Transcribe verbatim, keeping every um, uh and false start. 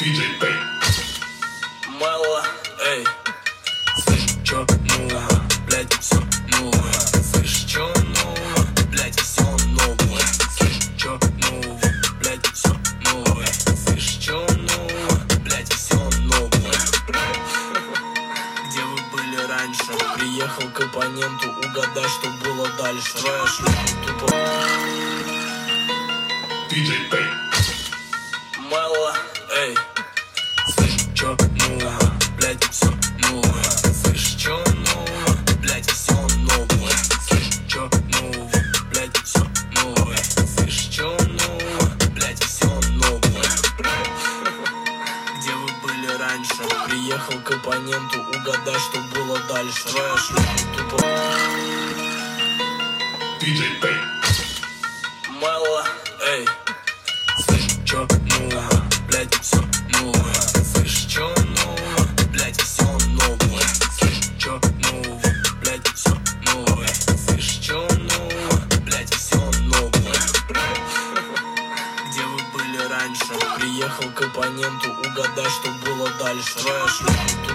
диджей Пэй. Мало, эй, слышь, чё нового, блядь, всё новое. Слышь, чё нового, блядь, всё новое. Слышь, чё нового, блядь, всё новое. Слышь, чё нового, блядь, всё новое. Где вы были раньше? Приехал к оппоненту, угадай, что было дальше. Твоя шлюха тупо. диджей Пэй. Мало, эй, слышь, чё нового, блядь, всё новое. Слышь, чё нового, блядь, всё новое. Слышь, чё нового, блядь, всё новое. Слышь, чё нового, блядь, всё новое. Где вы были раньше? Приехал к оппоненту, угадай, что было дальше. Твоя шлюха тупо. диджей Пэй. Мало, эй, слышь, чё нового, блядь, всё новое. Слышь, чё нового, блядь, всё новое. Слышь, чё нового, блядь, всё новое. Слышь, чё нового, блядь, всё новое. Где вы были раньше? Приехал к оппоненту, угадай, что было дальше. Твоя шлюха тупо.